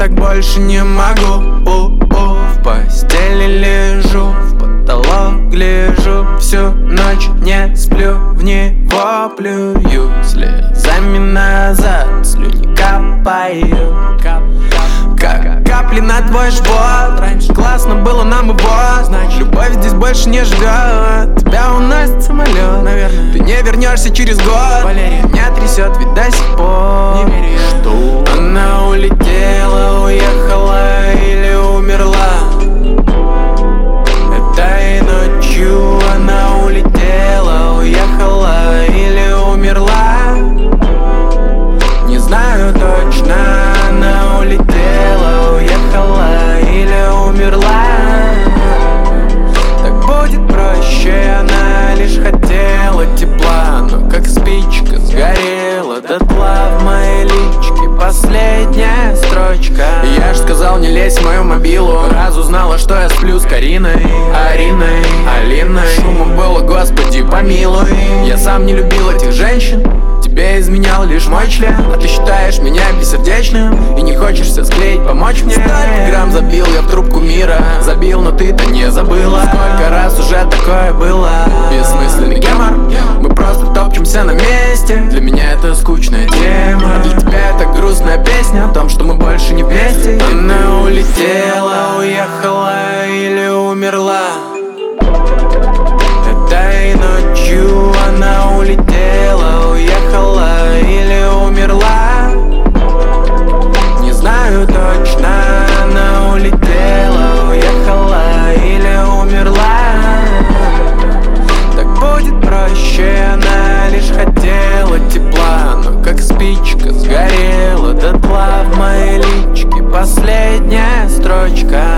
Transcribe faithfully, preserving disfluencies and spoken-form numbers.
так больше не могу. У-у. В постели лежу, в потолок гляжу, всю ночь не сплю, в него плюю, слезами назад слюни капаю, как капли на твой живот. Раньше классно было нам его, значит любовь здесь больше не живет. Тебя уносит самолет, наверное, ты не вернешься через год. Валерия меня трясет, ведь до сих пор не верю, что она улетела, уехала или умерла. Этой ночью она улетела, уехала или умерла. Не знаю точно, она улетела, уехала или умерла. Так будет проще, она лишь хотела тепла, но как спичка сгорела дотла в моей личке последняя строчка. Я ж сказал не лезь в мою мобилу, раз узнала, что я сплю с Кариной, Ариной, Алиной. Шума было, господи помилуй. Я сам не любил этих женщин, тебе изменял лишь мой член. А ты считаешь меня бессердечным и не хочешься склеить, помочь мне. Столько грамм забил я в трубку мира, забил, но ты-то не забыла. Сколько раз уже такое было. Бессмысленный гемор, мы просто топчемся на месте. Для меня это скучная тема, а для тебя это грустная песня о том, что мы больше не вместе. Она улетела, уехала или умерла. Этой ночью она улетела, уехала или умерла. Не знаю точно, она улетела, уехала или умерла. Так будет проще, она лишь хотела тепла, но как спичка сгорела дотла в моей личке последняя строчка.